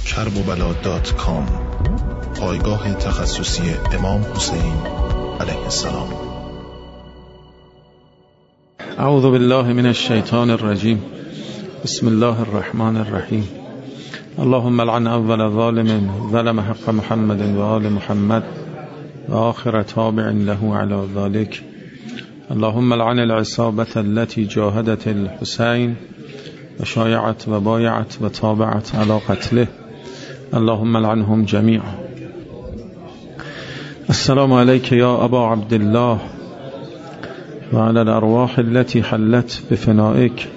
kerbobala.com، پایگاه تخصصی امام حسین علیه السلام. اعوذ بالله من الشیطان الرجیم. بسم الله الرحمن الرحیم. اللهم لعن اول ظالم ظلم حق محمد و آل محمد و آخر تابع له علی ذلك. اللهم لعن العصابة التي جاهدت الحسين و شایعت و بایعت و تابعت علی قتله. اللهم لعنهم جميعا. السلام عليك يا أبا عبد الله وعلى الأرواح التي حلت بفنائك.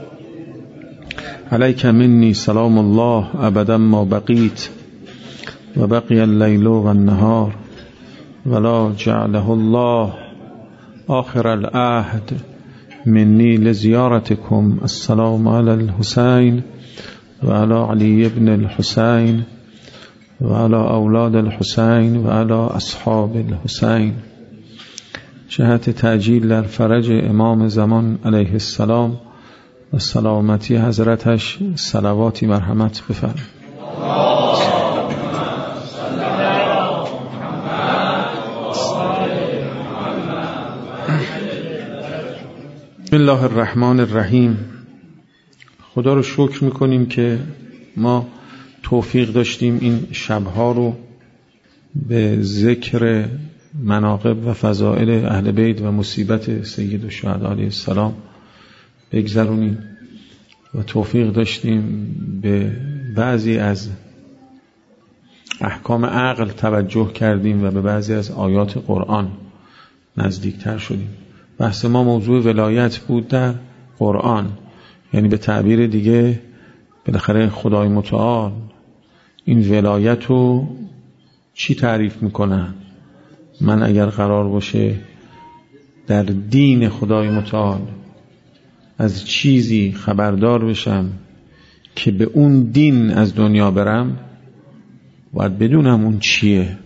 عليك مني سلام الله أبدا ما بقيت وبقي الليل والنهار ولا جعله الله آخر العهد مني لزيارتكم. السلام على الحسين وعلى علي بن الحسين وعلى أولاد الحسين وعلى أصحاب الحسين. جهت تعجیل در فرج امام زمان علیه السلام و سلامتی حضرتش صلواتی مرحمت بفرمایید. بسم الله الرحمن الرحیم. خدا رو شکر میکنیم که ما توفیق داشتیم این شبها رو به ذکر مناقب و فضائل اهل بیت و مصیبت سید الشهدا علیه السلام بگذرونیم و توفیق داشتیم به بعضی از احکام عقل توجه کردیم و به بعضی از آیات قرآن نزدیکتر شدیم. بحث ما موضوع ولایت بود در قرآن، یعنی به تعبیر دیگه بالاخره خدای متعال این ولایت رو چی تعریف میکنه؟ من اگر قرار باشه در دین خدای متعال از چیزی خبردار بشم که به اون دین از دنیا برم، باید بدونم اون چیه.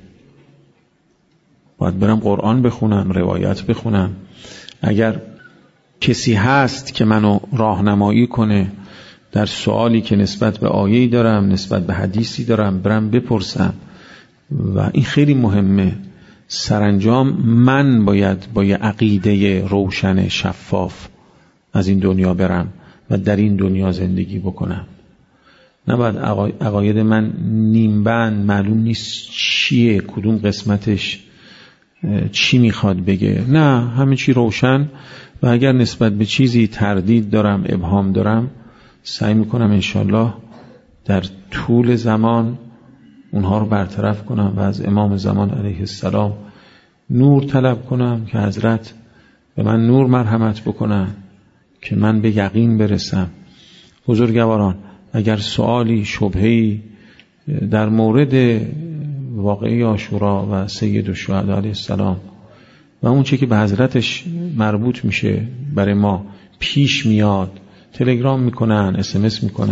باید برم قرآن بخونم، روایت بخونم. اگر کسی هست که منو راهنمایی کنه در سوالی که نسبت به آیه‌ای دارم، نسبت به حدیثی دارم، برم بپرسم. و این خیلی مهمه. سرانجام من باید با یه عقیده روشن شفاف از این دنیا برم و در این دنیا زندگی بکنم. نباید عقاید من نیمبند، معلوم نیست چیه، کدوم قسمتش چی میخواد بگه. نه، همه چی روشن. و اگر نسبت به چیزی تردید دارم، ابهام دارم، سعی میکنم انشالله در طول زمان اونها رو برطرف کنم و از امام زمان علیه السلام نور طلب کنم که حضرت به من نور مرحمت بکنن که من به یقین برسم. بزرگواران، اگر سوالی، شبهه‌ای در مورد واقعی عاشورا و سید الشهدا علیه السلام و اون چه که به حضرتش مربوط میشه برای ما پیش میاد، تلگرام میکنن، SMS میکنن،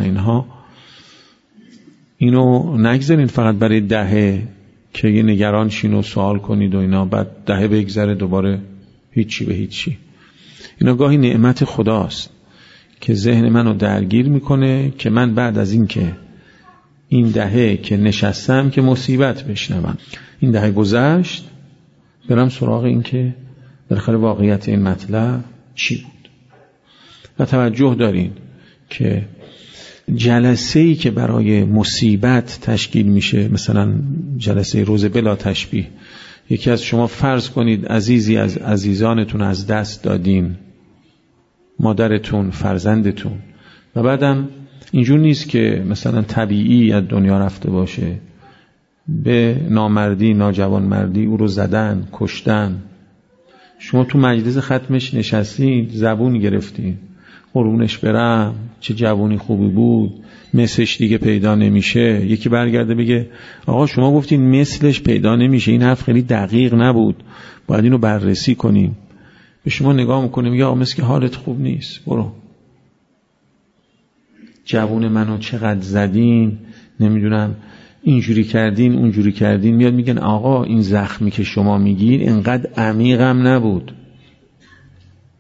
اینو نگذارین فقط برای دهه که یه نگران شین و سوال کنید و اینا، بعد دهه بگذره دوباره هیچی به هیچی. اینا گاهی نعمت خداست که ذهن منو درگیر میکنه که من بعد از این که این دهه که نشستم که مصیبت بشنوم، این دهه گذشت، برم سراغ این که بالاخره واقعیت این مطلب چی بود. و توجه دارین که جلسه‌ای که برای مصیبت تشکیل میشه، مثلا جلسه روز بلا تشبیه، یکی از شما فرض کنید عزیزی از عزیزانتون از دست دادین، مادرتون، فرزندتون، و بعدم اینجور نیست که مثلا طبیعی از دنیا رفته باشه، به نامردی، ناجوانمردی او رو زدن، کشتن. شما تو مجلس ختمش نشستین، زبون گرفتین، قربونش برم چه جوانی خوبی بود، مثلش دیگه پیدا نمیشه. یکی برگرده بگه آقا شما گفتین مثلش پیدا نمیشه، این حرف خیلی دقیق نبود، باید اینو بررسی کنیم. به شما نگاه میکنه میگه آقا مثل که حالت خوب نیست، برو. جوون منو چقدر زدین، نمیدونم اینجوری کردین اونجوری کردین. میاد میگن آقا این زخمی که شما میگین اینقدر عمیقم نبود،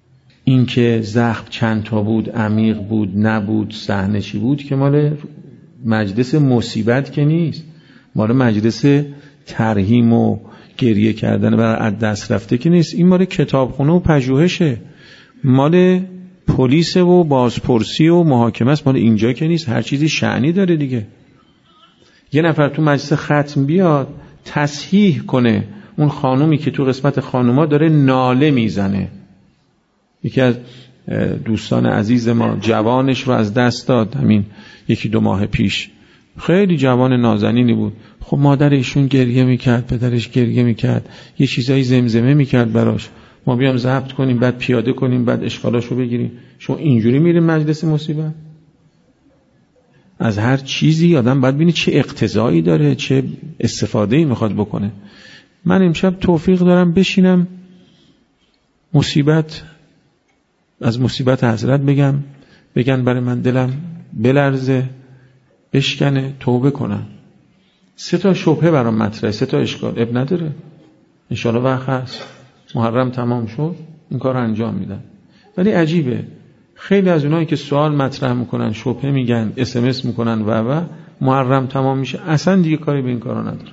این که زخم چند تا بود، عمیق بود نبود، صحنه چی بود، که مال مجلس مصیبت که نیست، مال مجلس ترحیم و گریه کردن برای از دست رفته که نیست. این مال کتابخونه و پژوهشه، مال پلیس و بازپرسی و محاکمه است، مال اینجا که نیست. هر چیزی شأنی داره دیگه. یه نفر تو مجلس ختم بیاد تصحیح کنه اون خانومی که تو قسمت خانوما داره ناله میزنه. یکی از دوستان عزیز ما جوانش رو از دست داد همین 1-2 ماه پیش، خیلی جوان نازنینی بود. خب مادر ایشون گریه میکرد، پدرش گریه میکرد، یه چیزایی زمزمه میکرد براش، ما بیام ضبط کنیم بعد پیاده کنیم بعد اشکالاشو بگیریم. شما اینجوری میریم مجلس مصیبت؟ از هر چیزی آدم باید ببینی چه اقتضایی داره، چه استفاده‌ای میخواد بکنه. من امشب توفیق دارم بشینم از مصیبت حضرت بگن برای من دلم بلرزه، بشکنه، توبه کنم. 3 شبهه برام مطرحه، 3 اشکال، اب نداره، انشالله وقت هست، محرم تمام شد این کار رو انجام میدن. ولی عجیبه خیلی از اونایی که سوال مطرح میکنن، شبهه میگن، SMS میکنن و محرم تمام میشه، اصلا دیگه کاری به این کارا نداره.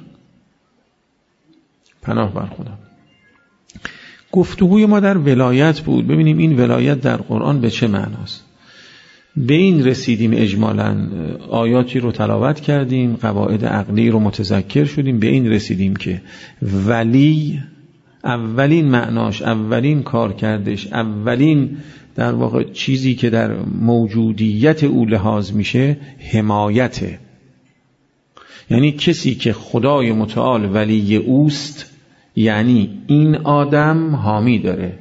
پناه بر خدا. گفتگوی ما در ولایت بود. ببینیم این ولایت در قرآن به چه معناست. به این رسیدیم اجمالاً، آیاتی رو تلاوت کردیم، قواعد عقلی رو متذکر شدیم، به این رسیدیم که ولی اولین معناش، اولین کار کردش، اولین در واقع چیزی که در موجودیت او لحاظ میشه حمایته. یعنی کسی که خدای متعال ولی اوست، یعنی این آدم حامی داره.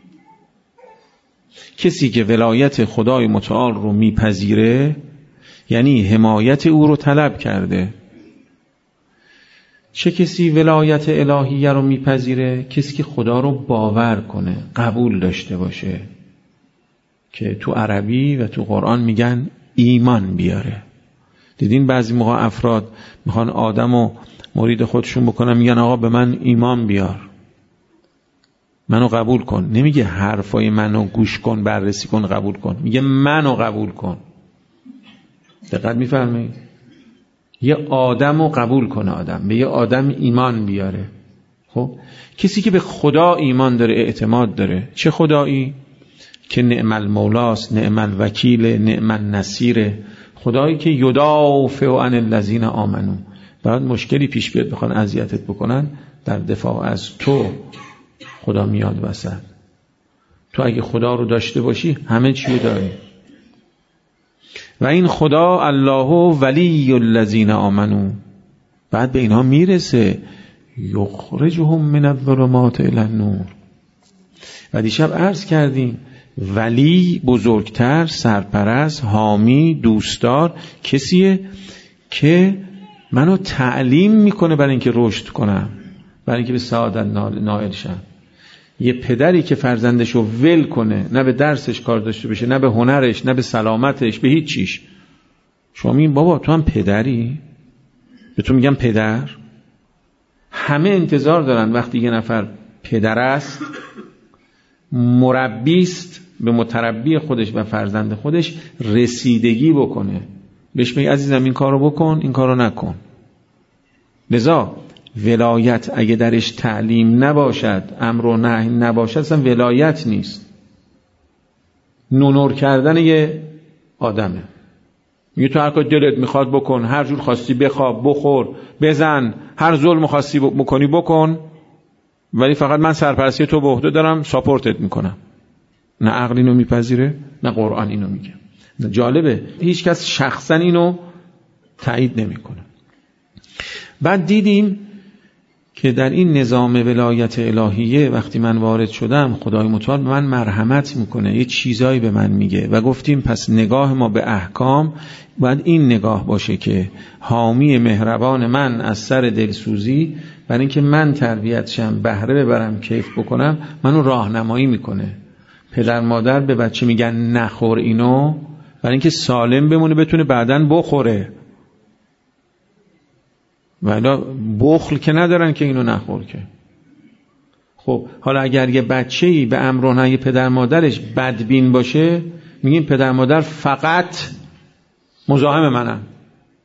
کسی که ولایت خدای متعال رو میپذیره یعنی حمایت او رو طلب کرده. چه کسی ولایت الهیه رو میپذیره؟ کسی که خدا رو باور کنه، قبول داشته باشه، که تو عربی و تو قرآن میگن ایمان بیاره. دیدین بعضی موقع افراد میخوان آدمو مرید خودشون بکنن، میگن آقا به من ایمان بیار، منو قبول کن. نمیگه حرفای منو گوش کن، بررسی کن، قبول کن، میگه منو قبول کن. دقت میفرمایید؟ یه آدمو قبول کنه، آدم به یه آدم ایمان بیاره. خب کسی که به خدا ایمان داره، اعتماد داره، چه خدایی؟ که نعم المولاست، نعم الوکیل، نعم النصیر، خدایی که یدافع عن الذین آمنو. بعد مشکلی پیش بیاد بخوان اذیتت بکنن، در دفاع از تو خدا میاد وسط. تو اگه خدا رو داشته باشی همه چی رو داری. و این خدا الله ولی الذین آمنو، بعد به اینها میرسه یخرجهم من الظلمات الی النور. و دیشب عرض کردیم ولی بزرگتر، سرپرست، حامی، دوستدار کسیه که منو تعلیم میکنه برای اینکه رشد کنم، برای اینکه به سعادت نائل شم. یه پدری که فرزندشو ول کنه، نه به درسش کار داشته باشه، نه به هنرش، نه به سلامتش، به هیچ چیش. شما میگین بابا تو هم پدری؟ به تو میگم پدر؟ همه انتظار دارن وقتی یه نفر پدر است، مربیست، به متربی خودش و فرزند خودش رسیدگی بکنه، بهش میگه عزیزم این کارو بکن، این کارو نکن. لذا ولایت اگه درش تعلیم نباشد، امر و نهی نباشد، اصلا ولایت نیست، نونور کردن یه آدمه. میگه تو هر کار دلت میخواد بکن، هر جور خواستی بخواب، بخور، بزن، هر ظلم خواستی بکنی بکن، ولی فقط من سرپرستی تو به عهده دارم، ساپورتت میکنم. نه عقل اینو میپذیره، نه قرآن اینو میگه. جالبه هیچ کس شخصا اینو تایید نمیکنه. بعد دیدیم که در این نظام ولایت الهیه وقتی من وارد شدم، خدای متعال به من مرحمت میکنه، یه چیزایی به من میگه و گفتیم پس نگاه ما به احکام باید این نگاه باشه که حامی مهربان من از سر دلسوزی برای اینکه من تربیت شم، بهره ببرم، کیف بکنم، منو راهنمایی میکنه. پدر مادر به بچه میگن نخور اینو برای اینکه سالم بمونه، بتونه بعداً بخوره. ولی بخل که ندارن که اینو نخور که. خب حالا اگر یه بچه‌ای به امر و نهی پدر مادرش بدبین باشه، میگیم پدر مادر فقط مزاحم منن،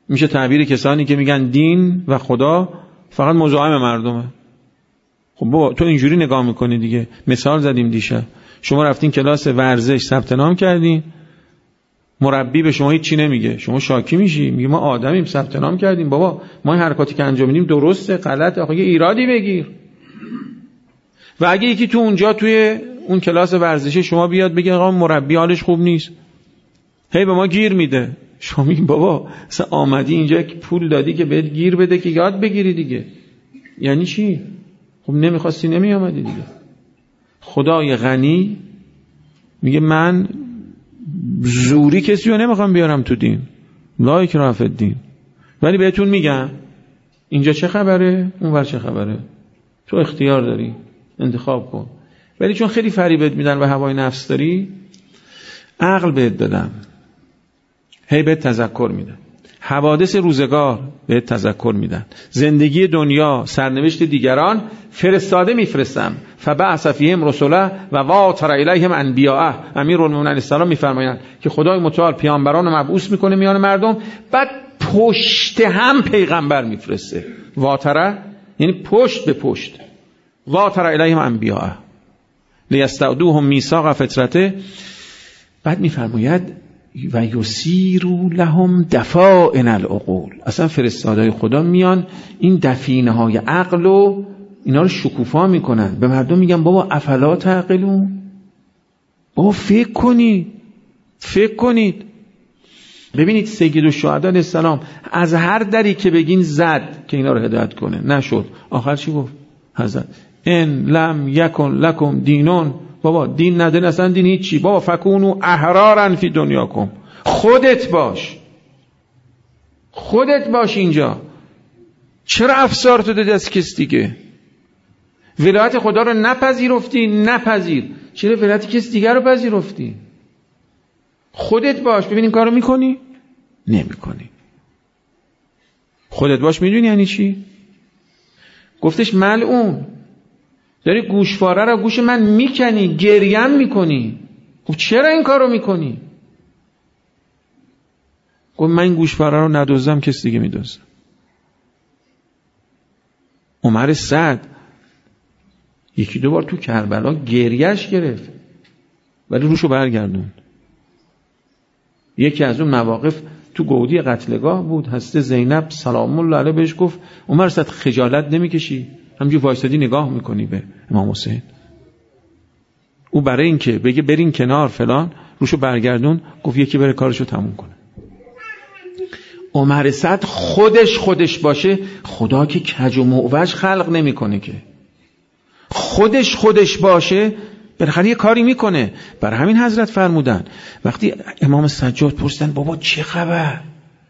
میشه تعبیر کسانی که میگن دین و خدا فقط مزاحم مردمه. خب بابا تو اینجوری نگاه میکنی دیگه. مثال زدیم دیشب، شما رفتین کلاس ورزش ثبت نام کردین، مربی به شما هیچ چی نمیگه، شما شاکی میشی، میگه ما آدمیم ثبت نام کردیم، بابا ما این حرکاتی که انجام میدیم درسته غلطه، آخه یه ایرادی بگیر. و اگه یکی تو اونجا توی اون کلاس ورزشی شما بیاد بگه آقا مربی حالش خوب نیست، هی به ما گیر میده، شما میگین بابا اصلا آمدی اینجا که پول دادی که بهت گیر بده که یاد بگیری دیگه. یعنی چی؟ خب نمیخواستی نمیامدی دیگه. خدای غنی میگه من زوری کسی رو نمیخوام بیارم تو دین، لا اکراه فی الدین، ولی بهتون میگم اینجا چه خبره اونور چه خبره، تو اختیار داری انتخاب کن. ولی چون خیلی فریبت میدن و هوای نفس داری، عقل بهت دادم، هی بهت تذکر میدن، حوادث روزگار بهت تذکر میدن، زندگی دنیا، سرنوشت دیگران فرستاده میفرستم. فبعث فیهم رسوله و واتر الیهم انبیاءه. امیرالمومنین علیه السلام میفرمایند که خدای متعال پیامبران رو مبعوث میکنه میان مردم، بعد پشت هم پیغمبر میفرسته. واتره یعنی پشت به پشت. واتر الیهم انبیاءه لیستودوهم میثاق فترته. بعد میفرماید و یسیروا لهم دفائن العقول. اصلا فرستادهای خدا میان این دفینه های عقل و اینا رو شکوفا میکنن، به مردم میگن بابا افلا تعقلون، بابا فکر کنید. ببینید سید الشهدا علیه السلام از هر دری که بگین زد که اینا رو هدایت کنه، نشد. آخر چی گفت حضرت؟ ان لم یکن لکم دینون. بابا دین نداری، اصلا دین هیچی. بابا فکونوا احرارا فی دنیاکم. خودت باش اینجا. چرا افسار تو دادی از کس دیگه؟ ولایت خدا رو نپذیر. چرا ولایت کس دیگر رو پذیرفتی؟ خودت باش. ببین این کارو میکنی؟ نمیکنی. خودت باش میدونی یعنی چی؟ گفتش ملعون، داری گوشواره رو گوش من میکنی، گریم میکنی. خب چرا این کارو میکنی؟ گفت من این گوشواره رو ندزدم، کس دیگه میدزده. عمر سعد یکی دو بار تو کربلا گریهش گرفت ولی روشو برگردوند. یکی از اون مواقف تو گودی قتلگاه بود، حضرت زینب سلام الله علیها بهش گفت عمر سعد خجالت نمیکشی؟ همینجوری وایسادی نگاه میکنی به امام حسین. او برای این که بگه برین کنار فلان، روشو برگردون، گفت یکی بره کارشو تموم کنه. عمر سعد خودش باشه، خدا که کج و معوج خلق نمیکنه که. خودش باشه بالاخره یه کاری میکنه. برای همین حضرت فرمودن وقتی امام سجاد پرسیدن بابا چه خبر،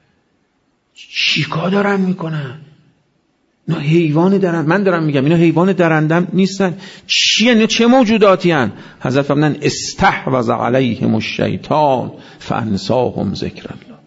چیکار دارن میکنن؟ اینا حیوان درند. من دارم میگم اینا حیوان درندم نیستن. چه موجوداتی هن؟ حضرت فرمودن استحوذ علیهم الشیطان فانساهم ذکر الله.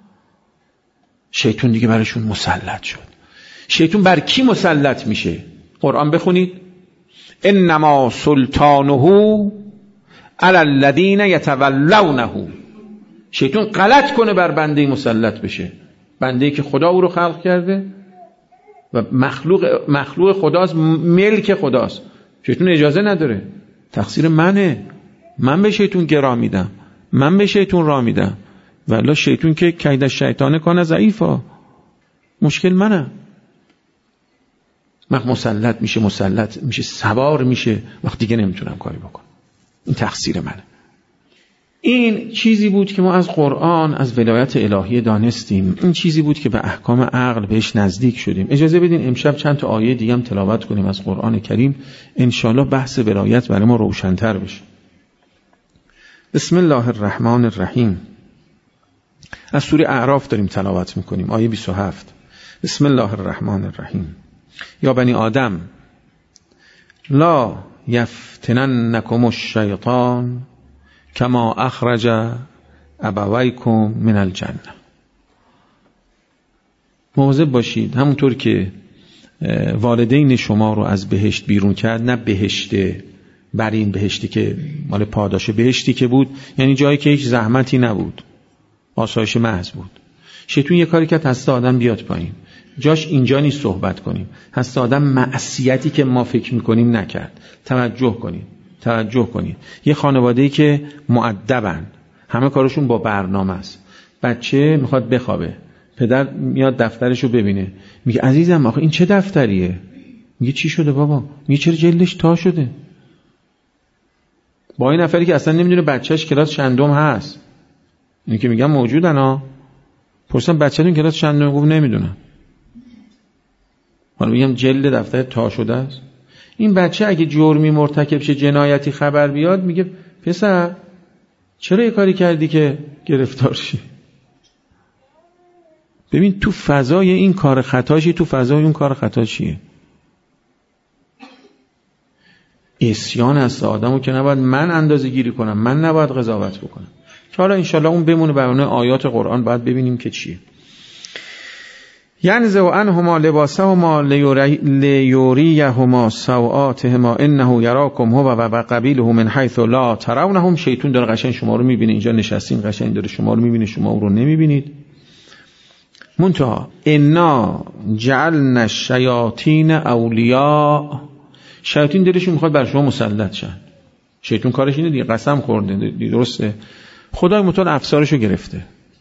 شیطان دیگه براشون مسلط شد. شیطان بر کی مسلط میشه؟ قرآن بخونید. انما سلطانه علی الذین یتولونه. شیطان غلط کنه بر بنده مسلط بشه، بنده‌ای که خدا او رو خلق کرده و مخلوق خداست، ملک خداست. شیطان اجازه نداره. تقصیر منه، من به شیطان گرا میدم، من به شیطان راه میدم. والله شیطان که کید شیطان کان ضعیفا، مشکل منه. مسلط میشه سوار میشه، وقت دیگه نمیتونم کاری بکنم. این تقصیر منه. این چیزی بود که ما از قرآن، از ولایت الهی دانستیم. این چیزی بود که به احکام عقل بهش نزدیک شدیم. اجازه بدین امشب چند تا آیه دیگه هم تلاوت کنیم از قرآن کریم، انشالله بحث ولایت برای ما روشن‌تر بشه. بسم الله الرحمن الرحیم. از سوره اعراف داریم تلاوت میکنیم، آیه 27. بسم الله الرحمن الرحیم. یا بنی آدم لا یفتننکم الشیطان کما اخرج ابویکم من الجنه. مواظب باشید همونطور که والدین شما رو از بهشت بیرون کرد، نه بهشت بر این بهشتی که مال پاداش، بهشتی که بود یعنی جایی که هیچ زحمتی نبود، آسایش محض بود. شیطان یه کاری کرد هسته آدم بیاد پایین. جاش اینجا نیست صحبت کنیم. هسته آدم معصیتی که ما فکر میکنیم نکرد. توجه کنید. یه خانواده‌ای که مؤدبن، همه کارشون با برنامه است. بچه میخواد بخوابه، پدر میاد دفترشو ببینه، میگه عزیزم آخه این چه دفتریه؟ میگه چی شده بابا؟ میگه چرا جلدش تا شده؟ با این نفری که اصلا نمیدونه بچهش کلاس چندم هست. این که میگم موجودن ها. پرسیدم بچه‌تون کلاس چندم؟ گفت نمیدونم. حالا میگم جلد دفتر تا شده است. این بچه اگه جرمی مرتکب شه، جنایتی خبر بیاد، میگه پسر چرا یه کاری کردی که گرفتار شی؟ ببین تو فضای این کار خطاشی، تو فضای اون کار خطا چیه؟ عصیان است آدمو که نباید من اندازه گیری کنم، من نباید قضاوت بکنم. که حالا انشالله اون بمونه برای آیات قرآن، باید ببینیم که چیه. ینزع عنهما لباسهما لیوریهما سوآتهما انه یراکم هو و قبیله من حیث لا ترونهم. شیطان داره قشنگ شما رو میبینه، اینجا نشستین قشنگ داره شما رو میبینه، شما او رو نمیبینید. منتها انا جعلنا الشیاطین اولیاء، شیاطین دلشون میخواد بر شما مسلط شن. شیطان کارش اینه دیگه، قسم خورده، درسته؟ خدای متعال افسارشو گرفته.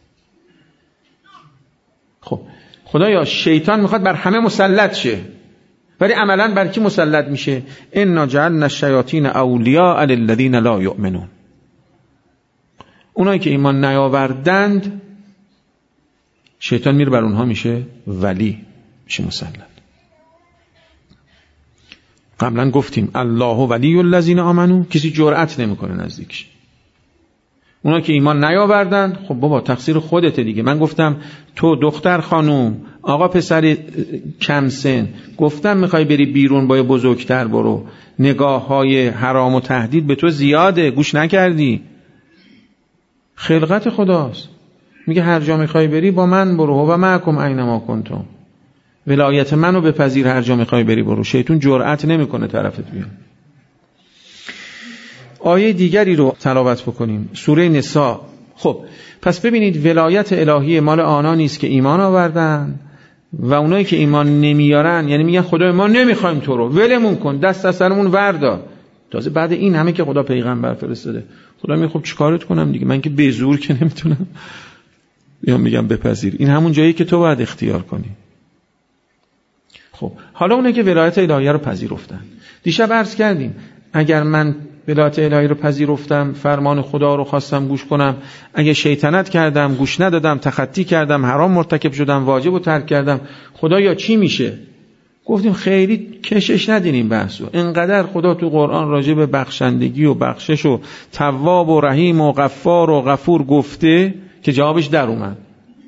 خب خدایا شیطان میخواد بر همه مسلط شه، ولی عملاً بر کی مسلط میشه؟ انا جعلنا الشیاطین اولیاء للذین لا یؤمنون. اونایی که ایمان نیاوردند شیطان میره بر اونها میشه ولی، میشه مسلط. قبلا گفتیم الله ولی الذین آمنو، کسی جرأت نمیکنه نزدیکش. اونا که ایمان نیاوردن، خب بابا تقصیر خودته دیگه. من گفتم تو دختر خانوم، آقا پسر کم سن، گفتم میخوای بری بیرون با بزرگتر برو، نگاه های حرام و تهدید به تو زیاده، گوش نکردی. خلقت خداست، میگه هر جا میخوای بری با من برو و معکم اینما کنتم، ولایت منو بپذیر، هر جا میخوای بری برو. شیطان جرأت نمیکنه طرفت بیاد. آیه دیگری رو تلاوت بکنیم، سوره نساء. خب پس ببینید ولایت الهی مال آنها نیست که ایمان آوردن و اونایی که ایمان نمیارن، یعنی میگن خدای ما نمیخوایم تو رو، ولمون کن، دست از سرمون وردا. تازه بعد این همه که خدا پیغمبر فرستاده، خدا میگه خب چیکارت کنم دیگه، من که به زور که نمیتونم یا میگم بپذیر. این همون جایی که تو باید اختیار کنی. خب حالا اونه که ولایت الهی رو پذیرفتن. دیشب عرض کردیم اگر من ولایت الهی رو پذیرفتم، فرمان خدا رو خواستم گوش کنم، اگه شیطنت کردم، گوش ندادم، تخطی کردم، حرام مرتکب شدم، واجب رو ترک کردم، خدایا چی میشه؟ گفتیم خیلی کشش ندین این بحثو. اینقدر خدا تو قرآن راجع به بخشندگی و بخشش و تواب و رحیم و غفار و غفور گفته که جوابش در اومد.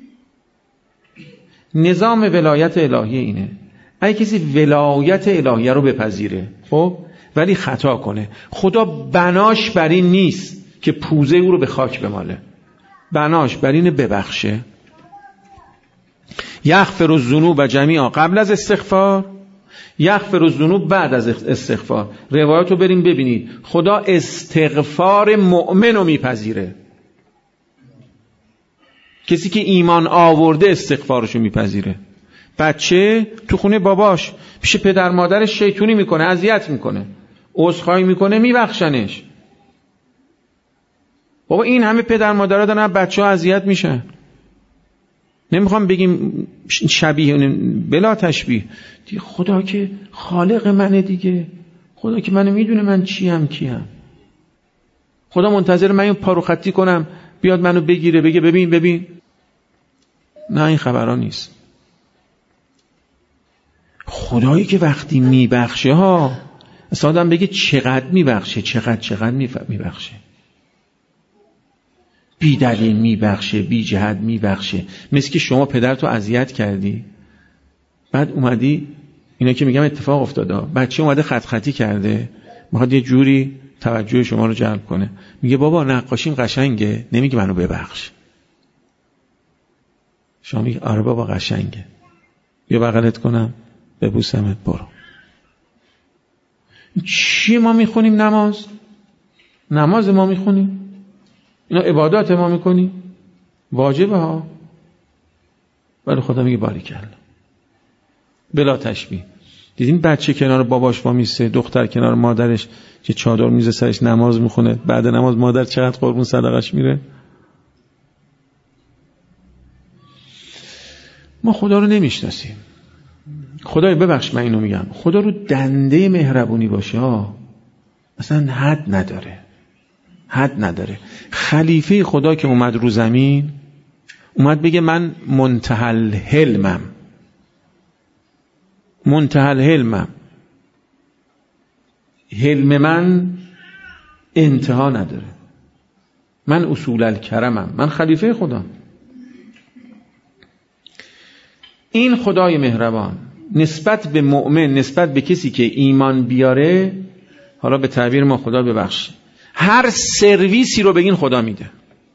نظام ولایت الهی اینه، اگه کسی ولایت الهی رو بپذیره خب ولی خطا کنه، خدا بناش بر این نیست که پوزه او رو به خاک بماله، بناش بر این ببخشه. یغفر الذنوب جمیعا قبل از استغفار، یغفر الذنوب بعد از استغفار. روایاتو بریم ببینید، خدا استغفار مؤمن رو میپذیره. کسی که ایمان آورده استغفارشو میپذیره. بچه تو خونه باباش پیش پدر مادرش شیطونی میکنه، اذیت میکنه، عذرخواهی میکنه، میبخشنش. بابا این همه پدر مادرها دارن بچه‌ها اذیت میشن. نمیخوام بگیم شبیه، بلا تشبیه دیگه. خدا که خالق منه دیگه، خدا که منو میدونه من چیم کیم. خدا منتظر من پارو خطی کنم بیاد منو بگیره بگه ببین. نه این خبرها نیست. خدایی که وقتی میبخشه ها، اصلا آدم بگه چقدر میبخشه، چقدر میبخشه، بی دلیل میبخشه، بی جهت میبخشه. مثل که شما پدرتو اذیت کردی، بعد اومدی، اینا که میگم اتفاق افتاده، بچه اومده خطی کرده، میخواد یه جوری توجه شما رو جلب کنه، میگه بابا نقاشیم قشنگه، نمیگه منو ببخش. شما میگه آره بابا قشنگه، بیا بغلت کنم ببوسمت برو. چی ما میخونیم؟ نماز ما میخونیم، اینا عبادات ما میکنیم، واجبه ها. ولی خدا میگه باریکلا. بلا تشبیه. دیدین بچه کنار باباش وامیسته، دختر کنار مادرش که چادر میزه سرش نماز میخونه، بعد نماز مادر چقدر قربون صدقش میره. ما خدا رو نمیشناسیم. خدای ببخش من اینو میگم، خدا رو دنده مهربونی باشه اصلا حد نداره. خلیفه خدا که اومد رو زمین، اومد بگه من منتهی الحلمم، حلم من انتها نداره، من اصول الکرمم، من خلیفه خدا. این خدای مهربان نسبت به مؤمن، نسبت به کسی که ایمان بیاره، حالا به تعبیر ما خدا ببخشه، هر سرویسی رو بگین خدا میده.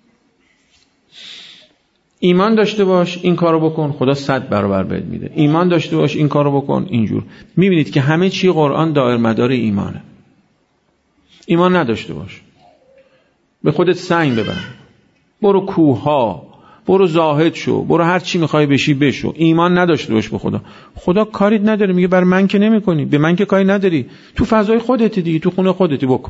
ایمان داشته باش این کارو بکن، خدا 100 برابر بهت میده. ایمان داشته باش این کارو بکن، اینجور. میبینید که همه چی قرآن دایر مدار ایمانه. ایمان نداشته باش، به خودت سنگ ببند، برو کوها، برو زاهد شو، برو هر چی میخوای بشی بشو. ایمان نداشته باش به خدا کاریت نداره. میگه بر من که نمیکنی، به من که کاری نداری، تو فضای خودت دیگه، تو خونه خودتی بکن.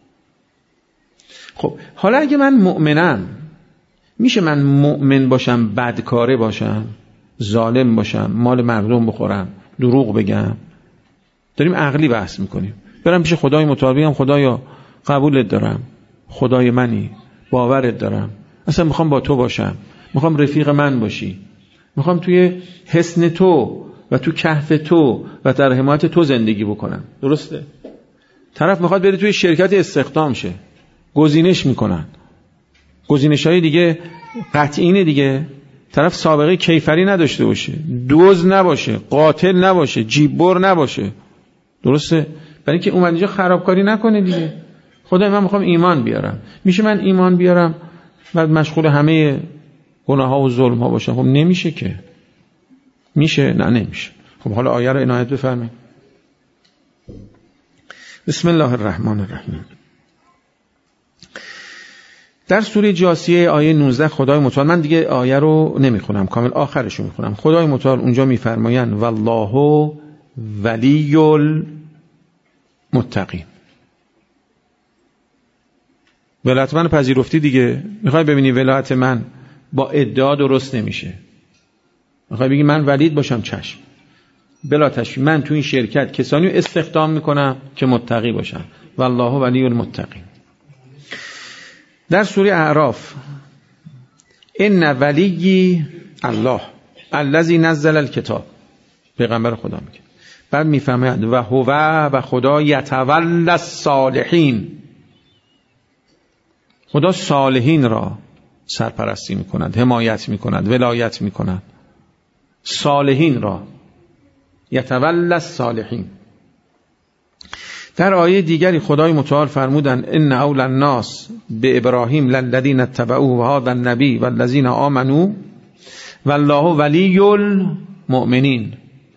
خب حالا اگه من مؤمنم، میشه من مؤمن باشم بدکاره باشم، ظالم باشم، مال مردم بخورم، دروغ بگم؟ داریم عقلی بحث میکنیم. برم پیش خدای متعال بگم خدایا قبولت دارم، خدای منی، باورت دارم، اصلا میخوام با تو باشم، میخوام رفیق من باشی، میخوام توی حصن تو و تو کهف تو و در حمایت تو زندگی بکنم. درسته؟ طرف میخواد بره توی شرکت استخدام شه، گزینش میکنن، گزینش‌های دیگه قطعینه دیگه. طرف سابقه کیفری نداشته باشه، دزد نباشه، قاتل نباشه، جیببر نباشه. درسته؟ برای اینکه اومد اینجا خرابکاری نکنه دیگه. خدای من میخوام ایمان بیارم. میشه من ایمان بیارم بعد مشغول همه گناه‌ها و ظلم‌ها باشم؟ خب نمیشه که. میشه؟ نه نمیشه. خب حالا آیه رو عنایت بفرمایید. بسم الله الرحمن الرحیم. در سوره جاثیه آیه 19 خدای متعال، من دیگه آیه رو نمیخونم کامل، آخرش رو میخونم. خدای متعال اونجا میفرمایند والله ولی المتقین. ولایت من پذیرفتی دیگه. میخوای ببینی ولایت من با ادعا درست نمیشه. میخوای بگی من ولید باشم، چشم، بلا تشبیه من تو این شرکت کسانی رو استخدام میکنم که متقی باشن. والله ولی المتقین. در سوره اعراف ان ولی الله الذی نزل الکتاب، پیغمبر خدا میگه. بعد میفهمه و هو و خدا یتولی الصالحین، خدا صالحین را سرپرستی میکند، حمایت میکند، ولایت میکند. صالحین را یتولی الصالحین. در آیه دیگری خدای متعال فرمودند ان اول الناس به ابراهیم للذین اتبعوه و هذا النبی والذین آمنوا والله ولی المؤمنین.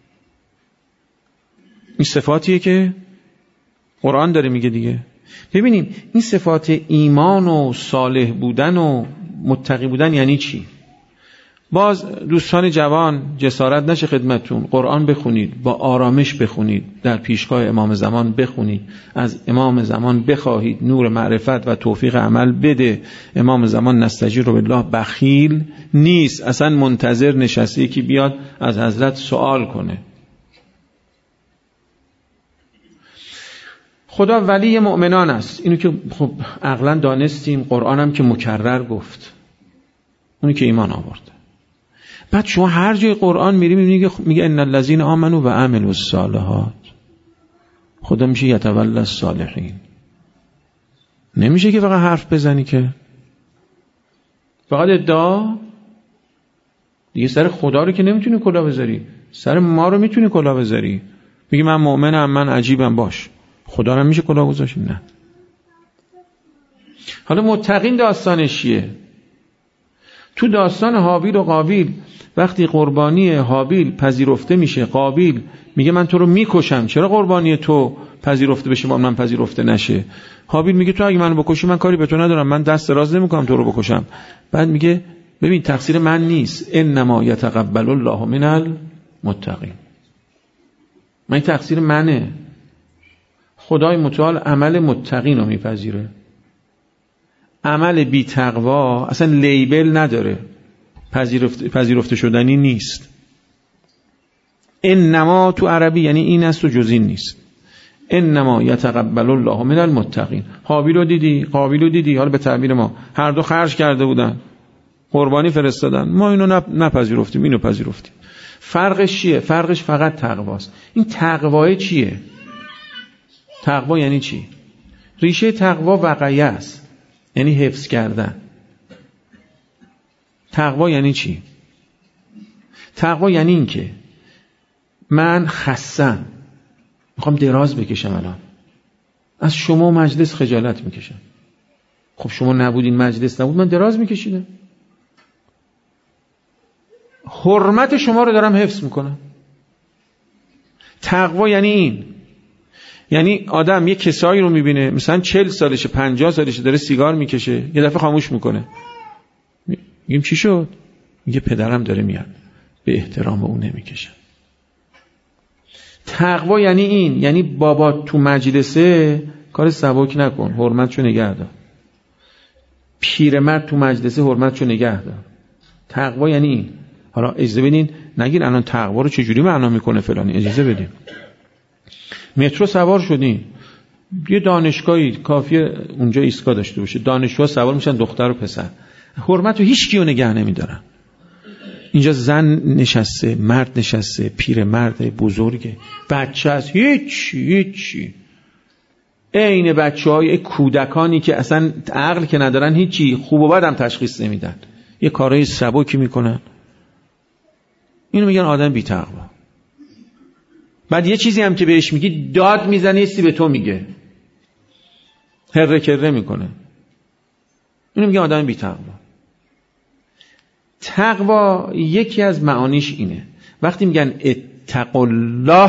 این صفاتیه که قرآن داره میگه دیگه. ببینیم این صفات ایمان و صالح بودن و متقی بودن یعنی چی؟ باز دوستان جوان جسارت نشه خدمتون، قرآن بخونید، با آرامش بخونید، در پیشگاه امام زمان بخونید، از امام زمان بخواهید نور معرفت و توفیق عمل بده. امام زمان نستجیر بالله بخیل نیست، اصلا منتظر نشسته که بیاد از حضرت سوال کنه. خدا ولی مؤمنان است. اینو که خب عقلا دانستیم، قرآن هم که مکرر گفت، اونی که ایمان آورد. بعد شما هر جای قرآن میری میگه ان الذین آمنوا و عملوا الصالحات. خدا میشه یتولی الصالحین. نمیشه که فقط حرف بزنی که فقط ادعا دیگه. سر خدا رو که نمیتونی کلا بذاری، سر ما رو میتونی کلا بذاری. میگه من مؤمنم، من عجیبم، باش. خدا رو میشه کلا گذاشت؟ نه. حالا متقین داستانش چیه؟ تو داستان حابیل و قابیل وقتی قربانی حابیل پذیرفته میشه، قابیل میگه من تو رو میکشم، چرا قربانی تو پذیرفته بشه با من پذیرفته نشه؟ حابیل میگه تو اگه منو بکشی من کاری به تو ندارم، من دست دراز نمیکنم تو رو بکشم. بعد میگه ببین تقصیر من نیست. انما یتقبل الله من المتقین. من تقصیر منه. خدای متعال عمل متقین رو میپذیره. عمل بی تقوا اصلا لیبل نداره، پذیرفته شدنی نیست. انما تو عربی یعنی این است و جز این نیست. انما یتقبل الله من المتقین. حابیل رو دیدی، قابیل رو دیدی، حالا به تعبیر ما هر دو خرج کرده بودن، قربانی فرستادن، ما اینو نپذیرفتیم، اینو پذیرفتیم. فرقش چیه؟ فرقش فقط تقواست. این تقوای چیه؟ تقوا یعنی چی؟ ریشه تقوا وقایع است، یعنی حفظ کردن. تقوا یعنی چی؟ تقوا یعنی این که من خستم، میخوام دراز بکشم، الان از شما مجلس خجالت میکشم. خب شما نبودین، مجلس نبود، من دراز میکشیدم. حرمت شما رو دارم حفظ میکنم. تقوا یعنی این. یعنی آدم یه کسایی رو میبینه مثلا 40 سالشه 50 سالشه داره سیگار میکشه، یه دفعه خاموش میکنه. میگیم چی شد؟ میگه پدرم داره میاد، به احترام اون نمیکشم. تقوا یعنی این، یعنی بابا تو مجلسه کار سبک نکن، حرمتشو نگه دار. پیرمرد تو مجلسه حرمتشو نگه دار. تقوا یعنی این. حالا اجازه بدین نگین الان تقوا رو چجوری معنا میکنه فلانی، اجازه بدین. مترو سوار شدین، یه دانشگاهی کافیه اونجا ایستگاه داشته باشه، دانشجوها سوار میشن، دختر و پسر، حرمت رو هیچ کیو نگه نمیدارن. اینجا زن نشسته، مرد نشسته، پیر مرد، بزرگه، بچه هست، هیچی. این بچه‌های کودکانی که اصلا عقل که ندارن، هیچی خوب و بد هم تشخیص نمیدن، یه کارهای سبکی میکنن. اینو میگن آدم بی تقوا. بعد یه چیزی هم که بهش میگی داد میزنه، ایستی به تو میگه، هره کره میکنه. اینو میگن آدم بی تقوا. تقوا یکی از معانیش اینه. وقتی میگن اتقوا الله،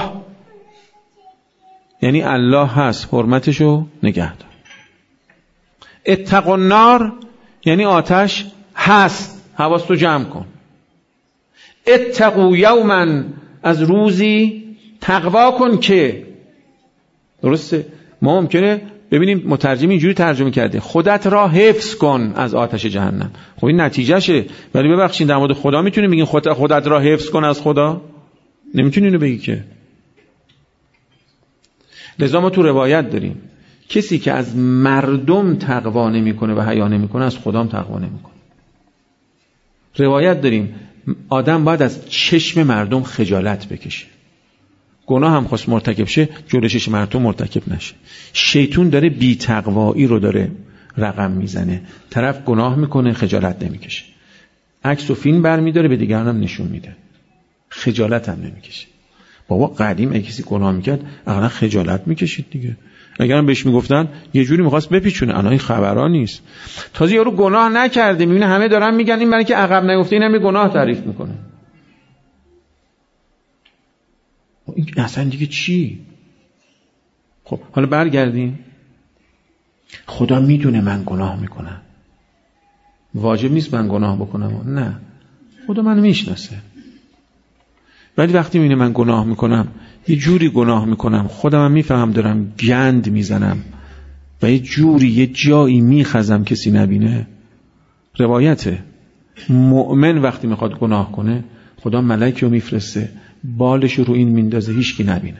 یعنی الله هست، حرمتشو نگه دار. اتقوا النار یعنی آتش هست، حواستو جمع کن. اتقوا یوما، از روزی تقوا کن که. درسته؟ ما ممکنه ببینیم مترجم اینجوری ترجمه کرده خودت را حفظ کن از آتش جهنم. خب این نتیجهشه. ولی ببخشید در مورد خدا میتونیم بگیم خودت را حفظ کن از خدا؟ نمیتونی اینو بگی که. لذا ما تو روایت داریم کسی که از مردم تقوا نمیکنه و حیا نمیکنه، از خدا هم تقوا نمیکنه. روایت داریم آدم باید از چشم مردم خجالت بکشه. گناه هم خواست مرتکب شه، جلوی چشم مردم مرتکب نشه. شیطون داره بی تقوایی رو داره رقم میزنه. طرف گناه میکنه، خجالت نمیکشه. عکس و فیلم برمیداره، به دیگران هم نشون میده، خجالت هم نمیکشه. بابا قدیم اگه کسی گناه میکرد اقلا خجالت میکشید دیگه. اگرم بهش میگفتن یه جوری میخواست بپیچونه. الان این خبرا نیست. تازه یارو گناه نکرده، میبینه همه دارن میگن، این برای که عقب نیفته اینم یه گناه تعریف میکنه. این اصلا دیگه چی؟ خب حالا برگردیم. خدا میدونه من گناه میکنم، واجب نیست من گناه بکنم. نه، خدا من میشناسه. ولی وقتی میبینه من گناه میکنم، یه جوری گناه میکنم خودم هم میفهم دارم گند میزنم و یه جوری یه جایی میخزم کسی نبینه. روایته مؤمن وقتی میخواد گناه کنه خدا ملائکه رو میفرسته بالش رو این میندازه هیچکی نبینه،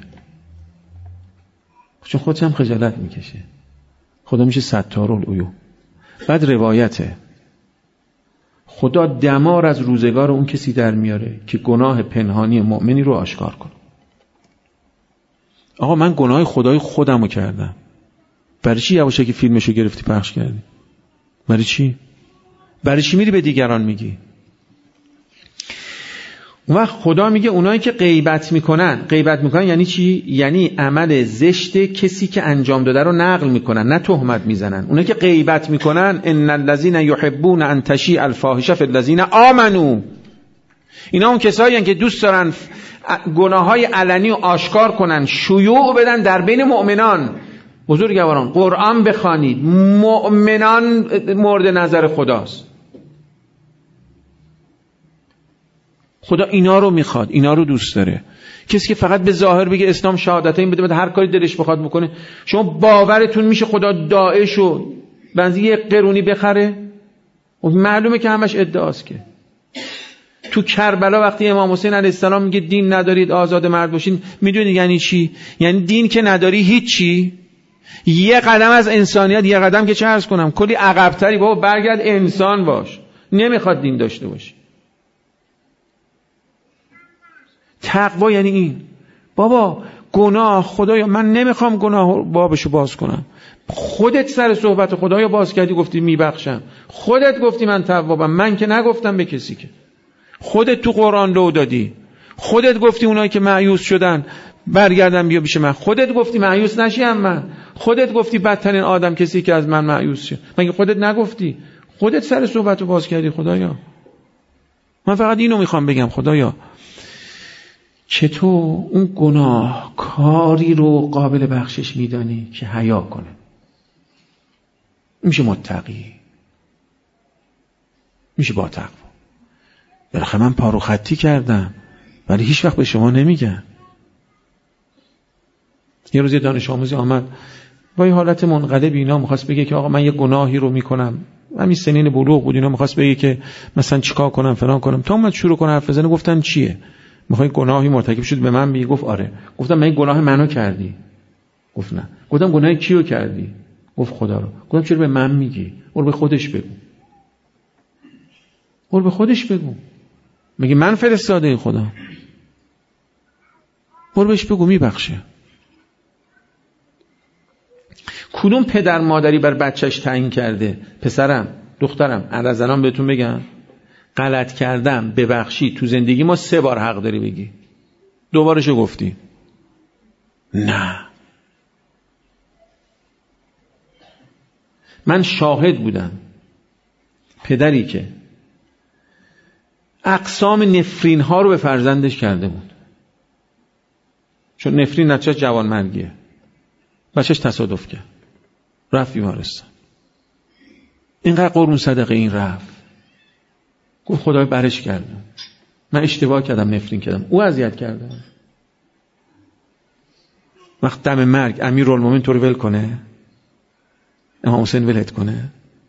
چون خودش هم خجالت میکشه. خدا میشه ستارالعیوب. بعد روایته خدا دمار از روزگار اون کسی در میاره که گناه پنهانی مؤمنی رو آشکار کنه. آقا من گناه خدای خودم رو کردم، برای چی یواشکی فیلمشو گرفتی پخش کردی؟ برای چی؟ برای چی میری به دیگران میگی؟ اون وقت خدا میگه اونایی که غیبت میکنن یعنی چی؟ یعنی عمل زشت کسی که انجام داده رو نقل میکنن، نه تهمت میزنن. اونایی که غیبت میکنن ان الذين يحبون ان تشيع الفاحشه في الذين آمنوا، اینا اون کسایی هستن که دوست دارن گناههای علنی رو آشکار کنن، شیوع بدن در بین مؤمنان. بزرگواران قرآن بخوانید، مؤمنان مورد نظر خداست. خدا اینا رو میخواد، اینا رو دوست داره. کسی که فقط به ظاهر بگه اسلام شهادتین بده، هر کاری دلش بخواد بکنه، شما باورتون میشه خدا داعش و بنزی یه قرونی بخره؟ معلومه که همش ادعاست. که تو کربلا وقتی امام حسین علیه السلام میگه دین ندارید آزاد مرد باشین، میدونید یعنی چی؟ یعنی دین که نداری هیچی، یه قدم از انسانیت، یه قدم که چه عرض کنم کلی عقب‌تری، بابا برگرد انسان باش. نمیخواد دین داشته باشی. تقوا یعنی این. بابا گناه، خدایا من نمیخوام گناه بابشو باز کنم. خودت سر صحبت خدایا باز کردی، گفتی میبخشم. خودت گفتی من توابم، من که نگفتم به کسی. که خودت تو قرآن لو دادی، خودت گفتی اونایی که مایوس شدن برگردن بیا پیش من. خودت گفتی مایوس نشی من. خودت گفتی بدترین آدم کسی که از من مایوس شه. مگه خودت نگفتی؟ خودت سر صحبتو باز کردی. خدایا من فقط اینو میخوام بگم، خدایا که تو اون گناه کاری رو قابل بخشش میدانی که حیا کنه، میشه متقی، میشه با تقوا. بالاخره من پارو خطی کردم ولی هیچ وقت به شما نمیگم. یه روز یه دانش آموزی آمد با یه حالت منقلب اینا، میخواست بگه که آقا من یه گناهی رو میکنم، همین سنین بلوغ بود اینا، میخواست بگه که مثلا چیکار کنم فلان کنم. تا اومد شروع کنه حرف بزنه، گفتن چیه؟ میخوای گناهی مرتکب شد به من بگی؟ گفت آره. گفتم من این گناه منو کردی؟ گفت نه. گفتم گناه کیو کردی؟ گفت خدا رو. گفتم چرا به من میگی؟ برو به خودش بگو. برو به خودش بگو. میگه من فرستاده خدا. برو بهش بگو میبخشه. کدوم پدر مادری بر بچهش تعیین کرده پسرم دخترم الان بهتون بگم غلط کردم ببخشی، تو زندگی ما 3 بار حق داری بگی، 2 بارشو گفتی؟ نه. من شاهد بودم پدری که اقسام نفرین ها رو به فرزندش کرده بود، چون نفرین نتیجه جوانمرگیه. بچهش تصادف کرد، رفت بیمارستان، اینقدر قربون صدقه این رفت، گفت خدای برش کردم، من اشتباه کردم، نفرین کردم، او اذیت کردم. وقت دم مرگ امیرالمومنین تو رو ول کنه؟ امام حسین ولت کنه؟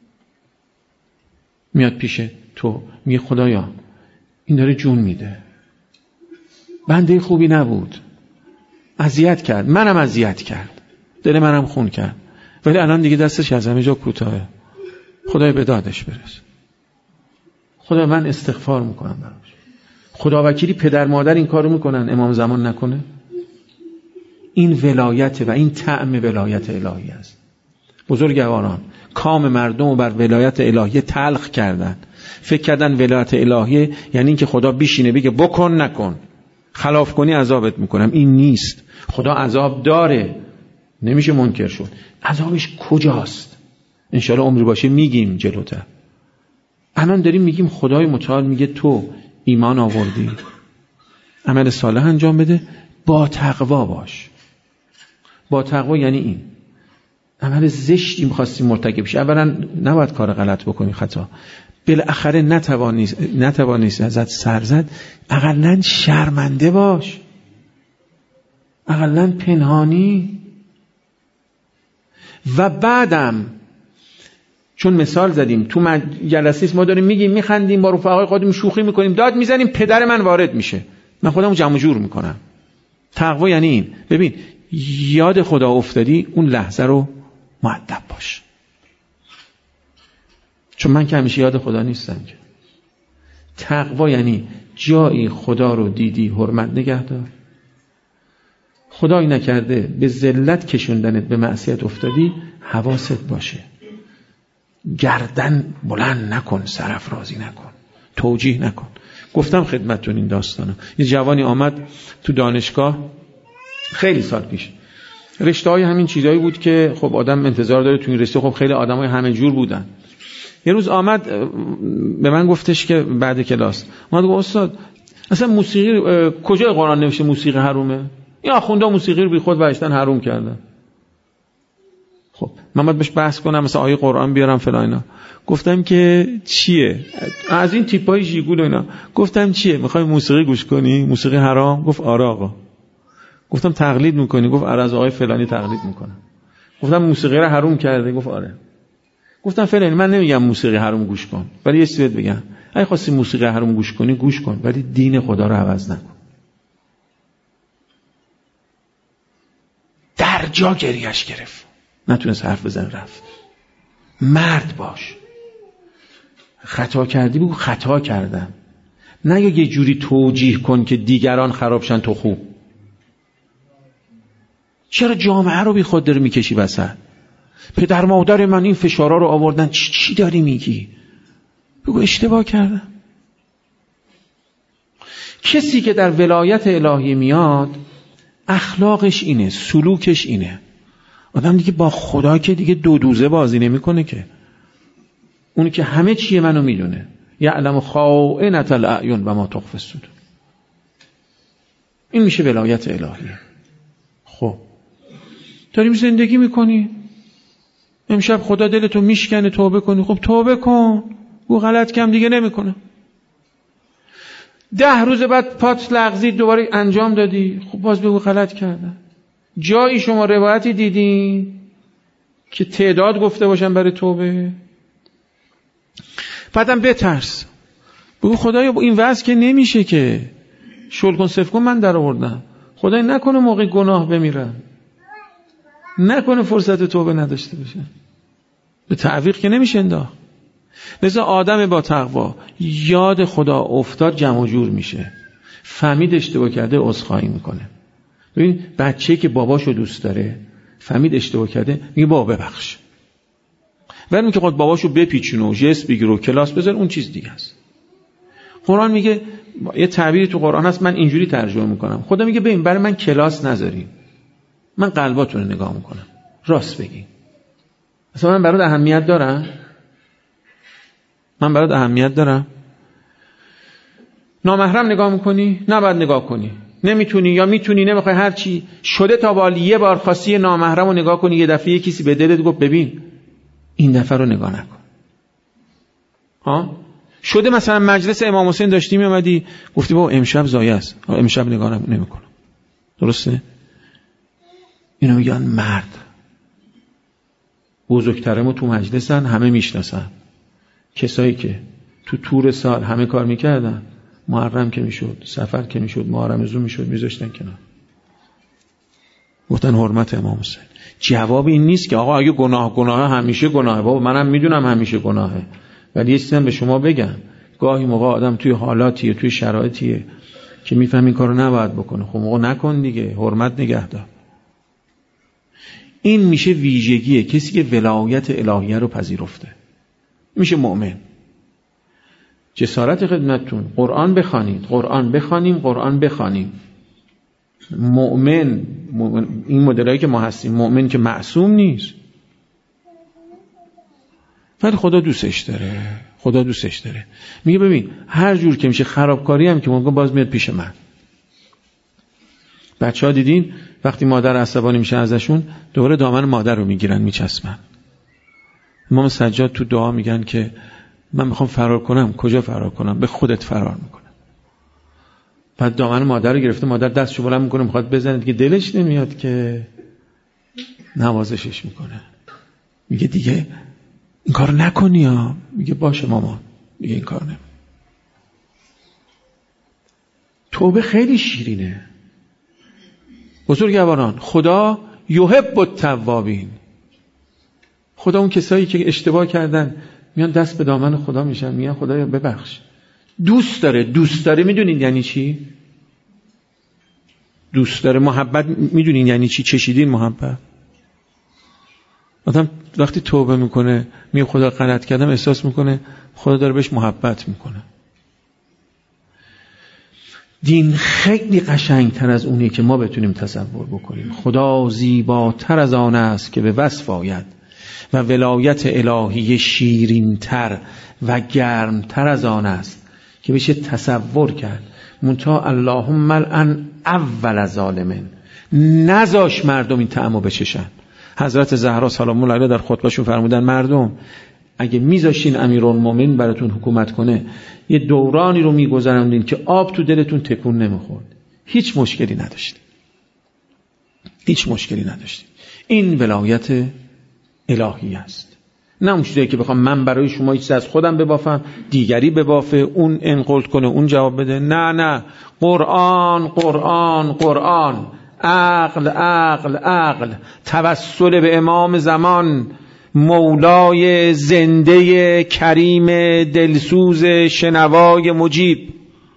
میاد پیش تو میگه خدایا این داره جون میده، بنده خوبی نبود، اذیت کرد، منم اذیت کرد، دل منم خون کرد، ولی الان دیگه دستش از همه جا کوتاهه، خدای به دادش برس. خدا من استغفار میکنم براش. خدا وکیلی پدر مادر این کارو میکنن، امام زمان نکنه؟ این ولایت و این طعم ولایت الهی است. بزرگواران کام مردم رو بر ولایت الهی تلخ کردن، فکر کردن ولایت الهی یعنی این که خدا بیشینه بگه بکن نکن، خلاف کنی عذابت میکنم. این نیست. خدا عذاب داره، نمیشه منکر شد. عذابش کجاست؟ انشاءالله عمری باشه میگیم جلوتر. الان داریم میگیم خدای متعال میگه تو ایمان آوردی، عمل صالح انجام بده، با تقوا باش. با تقوا یعنی این عمل زشتی می‌خواستی مرتکب شی، اولا نباید کار غلط بکنی، خطا، بالاخره نتوانیست ازت سر زد، اقلن شرمنده باش، اقلن پنهانی. و بعدم چون مثال زدیم تو جلسه ما داریم میگیم میخندیم، با رفقای خودمون شوخی میکنیم، داد میزنیم، پدر من وارد میشه، من خودمو جمع جور میکنم. تقوا یعنی این. ببین یاد خدا افتادی، اون لحظه رو مؤدب باش، چون من که همیشه یاد خدا نیستم که. تقوا یعنی جایی خدا رو دیدی حرمت نگه دار، خدایی نکرده به ذلت کشوندنت به معصیت افتادی، حواست باشه، گردن بلند نکن، سرافرازی نکن، توجیه نکن. گفتم خدمتتون این داستانو. یه جوانی آمد تو دانشگاه خیلی سال پیش، رشته‌های همین چیزایی بود که خب آدم انتظار داره تو این رشته، خب خیلی آدمای همه جور بودن. یه روز آمد به من گفتش که بعد کلاس اومد گفت استاد اصلا موسیقی کجای قرآن نوشته موسیقی حرومه؟ این آخوندا موسیقی رو بی خود وحشتن حروم کردن. خب من باید بهش بحث کنم، مثلا آیه قرآن بیارم فلان اینا. گفتم که چیه از این تیپای ژیگول و اینا. گفتم چیه، میخوای موسیقی گوش کنی؟ موسیقی حرام؟ گفت آره آقا. گفتم تقلید میکنی؟ گفت آره از آقای فلانی تقلید میکنم. گفتم موسیقی رو حرام کرده؟ گفت آره. گفتم فلانی من نمیگم موسیقی حرام گوش کن، ولی یه چیزی بگم، اگه خواستی موسیقی حرام گوش کنی گوش کن، ولی دین خدا رو عوض نکن. در جا گریهش گرفت، نتونست حرف بزنه، رفت. مرد باش. خطا کردی بگو خطا کردم، نه یه جوری توجیه کن که دیگران خراب شن تو خوب. چرا جامعه رو بی خود داری میکشی وسط؟ پدر مادر من این فشارا رو آوردن، چی داری میگی؟ بگو اشتباه کردم. کسی که در ولایت الهی میاد اخلاقش اینه، سلوکش اینه. آدم دیگه با خدا که دیگه دو دوزه بازی نمیکنه که. اونی که همه چیه منو میدونه، یعلم خائنة الاعین و ما تخفی الصدور. این میشه ولایت الهی. خب داریم زندگی میکنی، امشب خدا دلتو میشکنه توبه کنی، خب توبه کن، گو غلط کم دیگه نمیکنم. 10 روز بعد پات لغزید دوباره انجام دادی، خب باز بگو غلط کردم. جایی شما روایتی دیدین که تعداد گفته باشن برای توبه؟ بعدم بترس، بگو خدایا این وضع که نمیشه که، شل کن صف کن من در آوردم، خدای نکنه موقع گناه بمیرم، نکنه فرصت توبه نداشته باشه. به تعویق که نمیشه انداخت. لذا آدم با تقوا یاد خدا افتاد جمع و جور میشه، فهمید اشتباه کرده عذرخواهی میکنه. ببین بچه‌ای که باباشو دوست داره فهمید اشتباه کرده میگه بابا ببخش، ولی میگه خود باباشو بپیچونه و جست بگیره و کلاس بذار، اون چیز دیگه است. قرآن میگه، یه تعبیری تو قرآن هست من اینجوری ترجمه میکنم، خدا میگه ببین برای من کلاس نذارین، من قلباتون رو نگاه میکنم، راست بگین. اصلا من برات اهمیت دارم؟ من برات اهمیت دارم؟ نامحرم نگاه میکنی؟ نباید نگاه کنی، نمیتونی یا میتونی نمیخوای، هر چی شده تا بالی یه بار خواستی نامحرم رو نگاه کنی، یه دفعه یه کسی به دلت گفت ببین این دفعه رو نگاه نکن. ها شده مثلا مجلس امام حسین داشتیم اومدی گفتی بابا امشب زایه است، امشب نگاه نمیکنم. درسته؟ اینا میگن مرد. بزرگترمو تو مجلسن، همه میشناسن، کسایی که تو تور سال همه کار میکردن، محرم که میشد، سفر که میشد، محرم زو میشد، میذاشتن کنار، گفتن حرمت امام حسین. جواب این نیست که آقا اگه گناه همیشه گناهه. بابا منم میدونم همیشه گناهه، ولی یه چیزی به شما بگم، گاهی موقع آدم توی حالاتیه، توی شرایطیه که میفهم این کارو نباید بکنه، خب موقع نکن دیگه، حرمت نگه دار. این میشه ویژگیه کسی که ولایت الهیه رو پذیرفته، میشه مؤمن. جسارت خدمتتون، قرآن بخوانید، قرآن بخوانیم، قرآن بخوانیم. مؤمن این مدلایی که ما هستیم، مؤمن که معصوم نیست، ولی خدا دوستش داره. خدا دوستش داره. میگه ببین هر جور که میشه خرابکاری هم که ممکن باز میاد پیش من. بچه‌ها دیدین وقتی مادر عصبانی میشه ازشون دوباره دامن مادر رو میگیرن میچسبن. امام سجاد تو دعا میگن که من میخوام فرار کنم. کجا فرار کنم؟ به خودت فرار میکنم. بعد دامن مادر رو گرفته، مادر دستشو بلند میکنه میخواد بزنه، دیگه دلش نمیاد که نوازشش میکنه، میگه دیگه این کار نکنی ها. میگه باشه مامان، دیگه این کار نمی. توبه خیلی شیرینه بزرگواران. خدا یحب التوابین. خدا اون کسایی که اشتباه کردن میان دست به دامن خدا میشن، میگن خدایا ببخش. دوست داره. دوست داره میدونین یعنی چی؟ دوست داره. محبت میدونین یعنی چی؟ چشیدین محبت؟ آدم وقتی توبه میکنه میگه خدا غلط کردم، احساس میکنه خدا داره بهش محبت میکنه. دین خیلی قشنگتر از اونیه که ما بتونیم تصور بکنیم. خدا زیباتر از آن است که به وصف آید و ولایت الهی شیرینتر و گرمتر از آن است که بشه تصور کرد. منتها اللهم الان اول ظالمین، نذاش مردم این طعمو بچشن. حضرت زهرا سلام الله علیها در خطبهشون فرمودن مردم اگه میذاشین امیرالمومنین براتون حکومت کنه یه دورانی رو میگذروندین که آب تو دلتون تکون نمیخورد، هیچ مشکلی نداشتین، هیچ مشکلی نداشتین. این ولایت الهی است، نه اون چیزی که بخوام من برای شما چیز از خودم ببافم دیگری ببافه، اون انقلت کنه اون جواب بده. نه، قرآن قرآن قرآن، عقل عقل عقل، توسل به امام زمان، مولای زنده کریم دلسوز شنوای مجیب.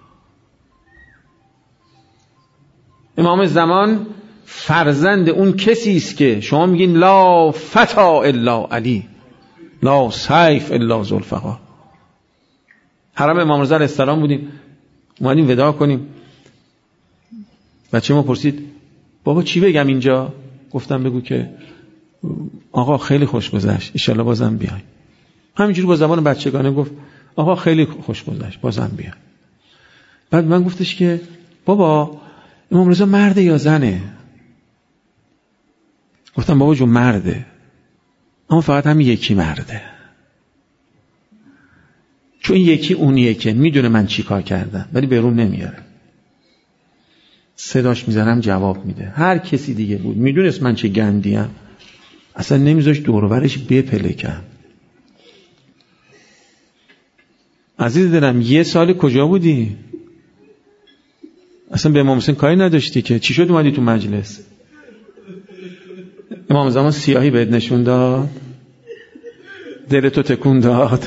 امام زمان فرزند اون کسی است که شما میگین لا فتا الا علی، لا سیف الا ذوالفقار. حرم امام رضا علیه السلام بودیم، اومدیم وداع کنیم، بچه ما پرسید بابا چی بگم اینجا؟ گفتم بگو که آقا خیلی خوش گذشت، انشالله بازم بیای. همینجوری با زبان بچگانه گفت آقا خیلی خوش گذشت، بازم بیای. بعد من گفتش که بابا امام رضا مرده یا زنه؟ گفتم بابا جون مرده، اما فقط همین یکی مرده، چون یکی اون یکی میدونه من چی کار کردم ولی بیرون نمیاره، صداش میزنم جواب میده. هر کسی دیگه بود میدونست من چه گندیم، اصلا نمیذاش دور و برش بپلکم. عزیز دلم یه سال کجا بودی؟ اصلا به امام حسین کاری نداشتی که چی شد اومدی تو مجلس؟ امام زمان سیاهی بهت نشون داد، دلتو تکون داد.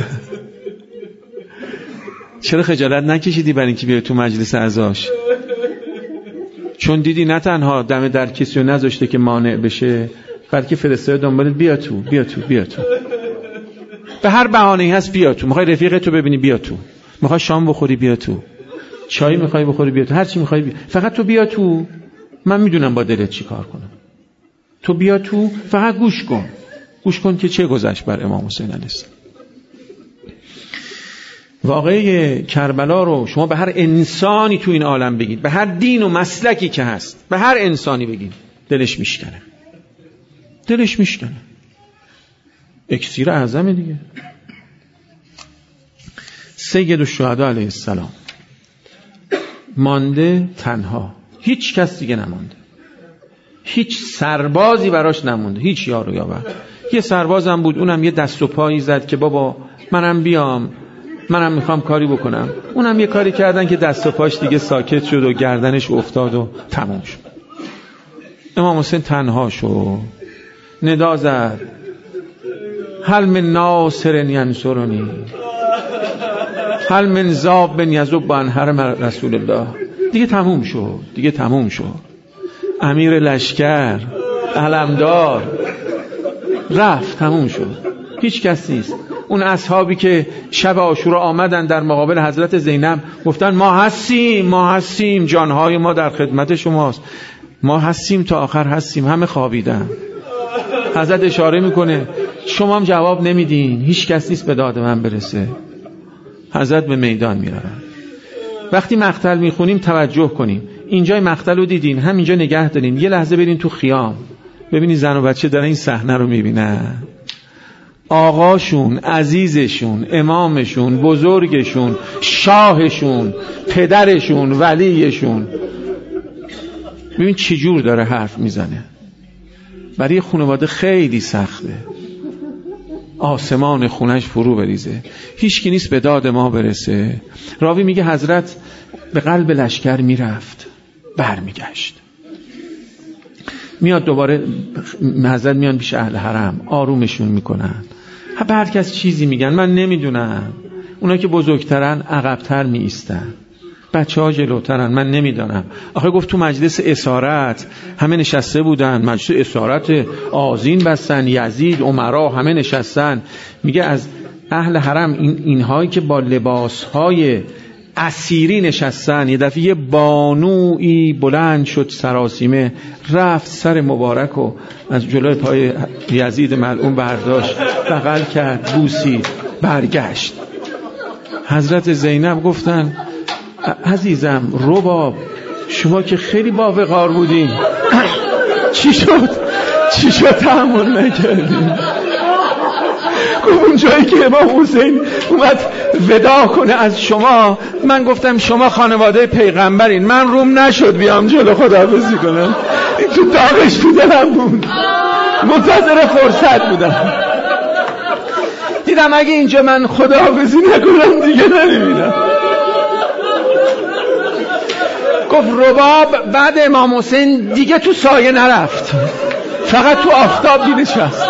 چرا خجالت نکشیدی برای اینکه بیای تو مجلس عزاش؟ چون دیدی نه تنها دم در کسی رو نذاشته که مانع بشه، بلکه فرستاد دنبالت بیا تو بیا تو بیا تو، به هر بهانه‌ای هست بیا تو. میخوای رفیقتو ببینی بیا تو، میخوای شام بخوری بیا تو، چای میخوای بخوری بیا تو، هر چی میخوای بیا. فقط تو بیا تو، من میدونم با دلت چی کار کنم. تو بیا تو، فقط گوش کن که چه گذشت بر امام حسین علیه السلام. واقعه کربلا رو شما به هر انسانی تو این عالم بگید، به هر دین و مسلکی که هست، به هر انسانی بگید، دلش میشکنه، دلش میشکنه. اکسیر اعظمه دیگه. سید الشهدا علیه السلام مانده تنها، هیچ کس دیگه نمانده، هیچ سربازی براش نمونده، هیچ یار و یاور. یه سربازم بود، اونم یه دست و پایی زد که بابا منم بیام، منم میخوام کاری بکنم. اونم یه کاری کردن که دست و پاش دیگه ساکت شد و گردنش افتاد و تموم شد. امام حسین تنها شد، ندا زد هل من ناصر ینصرنی، هل من ذاب یذب عن حرم رسول الله. دیگه تموم شد. امیر لشکر، علمدار رفت، تموم شد، هیچ کس نیست. اون اصحابی که شب عاشورا آمدن در مقابل حضرت زینب گفتن ما هستیم، جانهای ما در خدمت شماست، ما هستیم تا آخر هستیم، همه خوابیدن. حضرت اشاره میکنه شما هم جواب نمیدین، هیچ کس نیست به داد من برسه. حضرت به میدان میرن. وقتی مقتل میخونیم توجه کنیم، اینجای مقتل رو دیدین، همینجا نگه دارین، یه لحظه برین تو خیام ببینین زن و بچه دارن این صحنه رو میبینن. آقاشون، عزیزشون، امامشون، بزرگشون، شاهشون، پدرشون، ولیشون، ببین چی جور داره حرف میزنه. برای خانواده خیلی سخته، آسمان خونش فرو بریزه، هیچ کی نیست به داد ما برسه. راوی میگه حضرت به قلب لشکر میرفت، برمیگشت، میاد دوباره، حضرت میان پیش اهل حرم، آرومشون میکنن. به هر کس چیزی میگن، من نمیدونم، اونا که بزرگترن عقبتر می ایستن، بچه ها جلوترن، من نمیدانم. آخه گفت تو مجلس اسارت همه نشسته بودن، مجلس اسارت آذین بستن، یزید، عمرا همه نشستن. میگه از اهل حرم اینهایی که با لباسهای اسیری نشستن، یه دفعه یه بانویی بلند شد سراسیمه، رفت سر مبارک و از جلوی پای یزید ملعون برداشت، بغل کرد، بوسید، برگشت. حضرت زینب گفتن عزیزم رباب، شما که خیلی باوقار بودین، چی چی شد تحمل نکردیم؟ گفت اون جایی که امام حسین اومد ودا کنه از شما، من گفتم شما خانواده پیغمبرین، من روم نشد بیام جلو خداحافظی کنم. این تو داغش تو دلم بود، منتظر فرصت بودم. دیدم اگه اینجا من خداحافظی نکنم دیگه نمیبینم. گفت رباب بعد امام حسین دیگه تو سایه نرفت، فقط تو آفتاب دیده شست.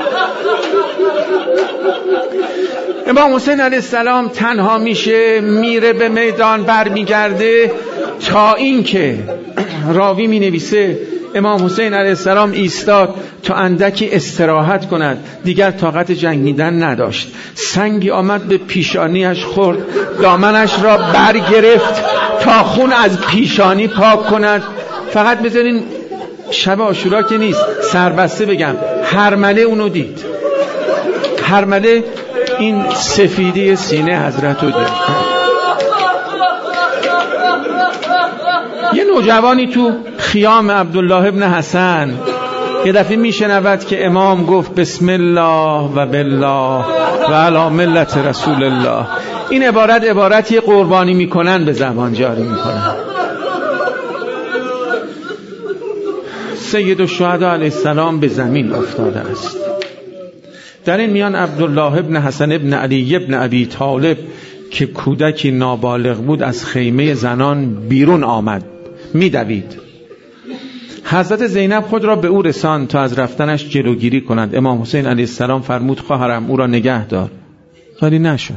امام حسین علیه السلام تنها میشه، میره به میدان، برمیگرده، تا این که راوی می نویسه امام حسین علیه السلام ایستاد تا اندکی استراحت کند، دیگر طاقت جنگیدن نداشت. سنگی آمد به پیشانیش خورد، دامنش را برگرفت تا خون از پیشانی پاک کند. فقط بذارین شب عاشورا که نیست، سربسته بگم، هرمله اونو دید. هرمله این سفیدی سینه حضرت رو دید. یه نوجوانی تو خیام عبدالله ابن حسن یه دفعه میشنود که امام گفت بسم الله و بالله و علی ملت رسول الله. این عبارتی قربانی میکنن به زبان جاری میکنن. سید الشهدا علیه السلام به زمین افتاده است. در این میان عبدالله ابن حسن ابن علی ابن ابی طالب که کودکی نابالغ بود از خیمه زنان بیرون آمد، میدوید. حضرت زینب خود را به او رساند تا از رفتنش جلوگیری کند. امام حسین علیه السلام فرمود خواهرم او را نگه دار، ولی نشد.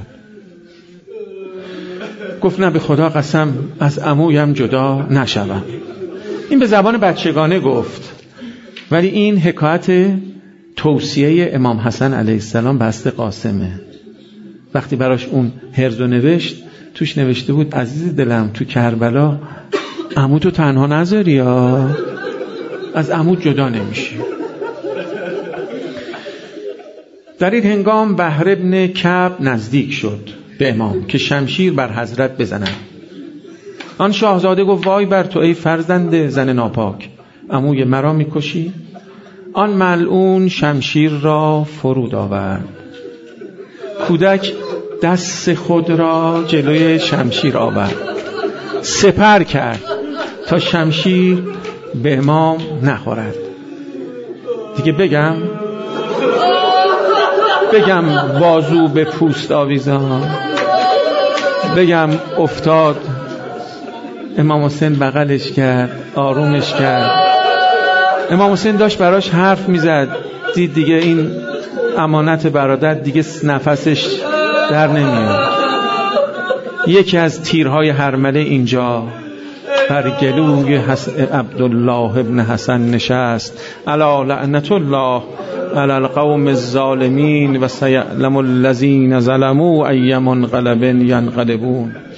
گفت نه به خدا قسم از عمویم جدا نشوم. این به زبان بچگانه گفت، ولی این حکایت توصیه امام حسن علیه السلام به حضرت قاسمه. وقتی براش اون هرزو نوشت، توش نوشته بود عزیز دلم تو کربلا عمو تو تنها نذاری یا از عمو جدا نمیشی. در این هنگام بحر ابن کعب نزدیک شد به امام که شمشیر بر حضرت بزنند. آن شاهزاده گفت وای بر تو ای فرزند زن ناپاک، عموی مرا میکشی؟ آن ملعون شمشیر را فرود آورد. کودک دست خود را جلوی شمشیر آورد، سپر کرد تا شمشیر به امام نخورد. دیگه بگم بازو به پوست آویزان، بگم افتاد. امام حسین بغلش کرد، آرومش کرد. امام حسین داشت براش حرف میزد، دید دیگه این امانت برادر دیگه نفسش در نمیاد. یکی از تیرهای هرمله اینجا بر گلوی عبدالله ابن حسن نشست. الا لعنت الله علی القوم الظالمین و سیعلم الذین ظلموا ای منقلب ینقلبون.